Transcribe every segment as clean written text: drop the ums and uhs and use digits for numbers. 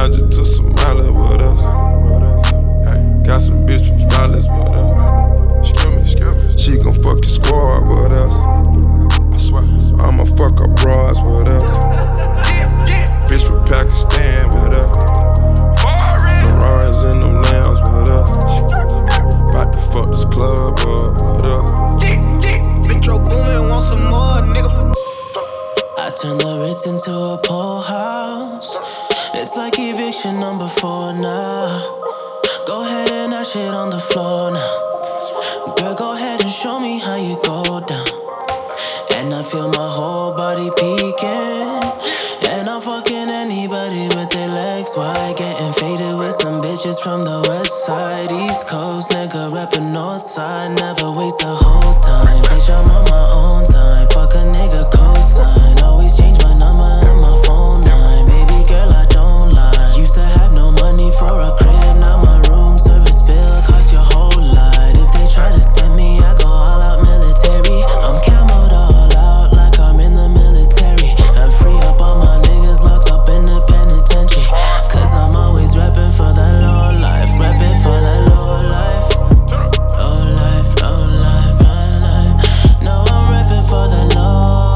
I just took some Molly with us. Got some bitch from Flawless with us. She gon' fuck your squad with us. I'ma fuck her bras with us. Bitch from Pakistan with us. Ferraris in them lambs with us. About to fuck this club up with us. Metro Boomin, want some more, nigga. I turn the Ritz into a pool house. It's like eviction number 4 now. Go ahead and that shit on the floor now. Girl, go ahead and show me how you go down. And I feel my whole body peeking. And I'm fucking anybody with their legs wide. Getting faded with some bitches from the west side. East Coast, nigga reppin' north side. Never waste a hoe's time. Bitch, I'm on my own time. Fuck a nigga cosign. Always change my number and my phone line. Baby girl, I don't lie. Used to have no money for a crib. Now my room service bill cost your whole lot. If they try to stem me, I go all out military. I'm camoed all out like I'm in the military. And free up all my niggas locked up in the penitentiary. Cause I'm always reppin' for that low life. Reppin' for that low life. Low life, low life, low life. No, I'm reppin' for that low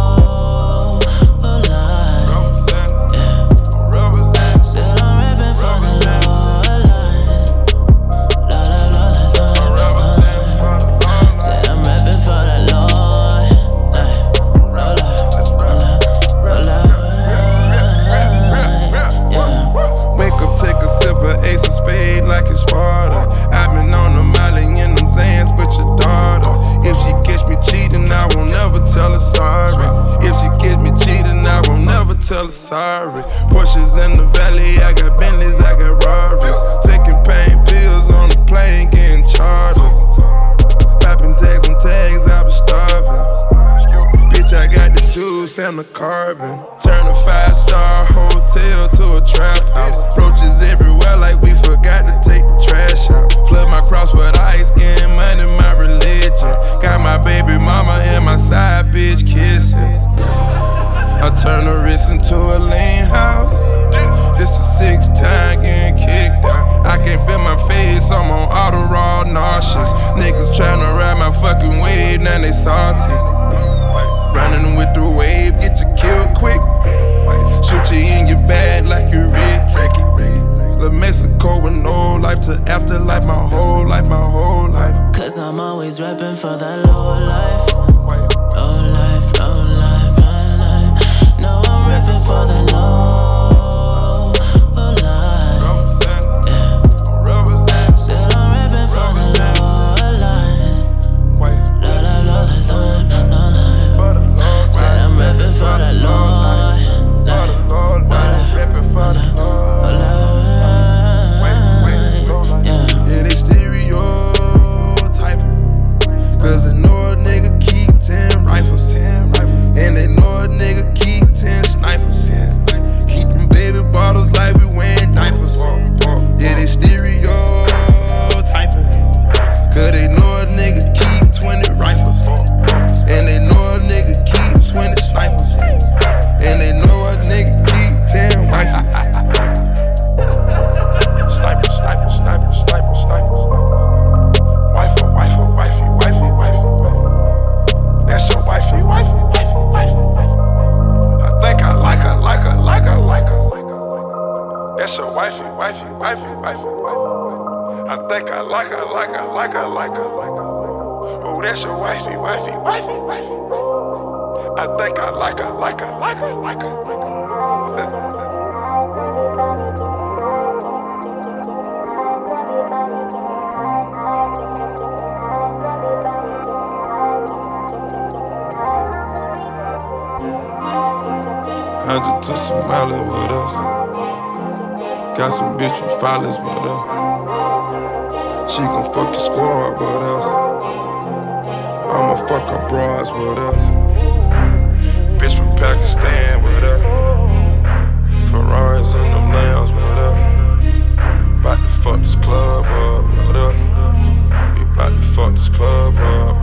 life. Yeah. Said I'm reppin' for the low life. Low life, low life, low life. Said I'm reppin' for the low life. Low life, low life, low life. Yeah. Wake up, take a sip of Ace of Spade like it's Sparta. I've been on the Molly in them Zans, but your daughter. If she catch me cheating, I won't never tell her sorry. If she catch me cheating, I won't never tell her sorry. Porsches in the valley, I got Bentleys, I got Rarries. Taking pain pills on the plane, getting chartered. Popping tags on tags, I was starving. Bitch, I got the juice and the carbon. Turn a 5-star hotel to a trap house. Roaches everywhere like we forgot to take the trash out. Flood my cross with ice, getting money, my religion. Got my baby mama and my side bitch kissing. I turn the wrist into a lean house. This the 6th time getting kicked out. I can't feel my face, I'm on Adderall, nauseous. Niggas tryna ride my fucking wave, now they salty. Running with the wave, get you killed quick. Shoot you in your bag like you Rick. La Mexico with no life to afterlife, my whole life, my whole life. Cause I'm always reppin' for that low life. Low life, low life, low life. No, I'm reppin' for that low life. Yeah. Said I'm reppin' for the low life. Low life, low life, low life, low life. Said I'm reppin' for that low life. Low life, low life, low life. Yeah, they stereotyping. Cause they know a nigga keep 10 rifles. And they know a nigga keep 10 snipers. Keep them baby bottles like we wearing diapers. Yeah, they stereotyping. Cause they know a nigga keep 20 rifles. And they know a nigga keep 20 snipers. And they know a nigga keep 10 rifles. Sniper, sniper, sniper, sniper, sniper. Wifey, wifey, wifey, wifey, wifey. That's your wifey, wifey, wifey, wifey. I think I like her, like her, like her, like her. That's your wifey, wifey, wifey, wifey, wifey. I think I like her, like her, like her, like her, like her. Oh, that's your wifey, wifey, wifey, wifey. I think I like her, like her, like her, like her, like her. I just took some Molly with us. Got some bitch from Flawless with us. She gon' fuck your squad with us. I'ma fuck her bras with us. Bitch from Pakistan with us. Ferraris in them lambs with us. About to fuck this club up with us. We about to fuck this club up.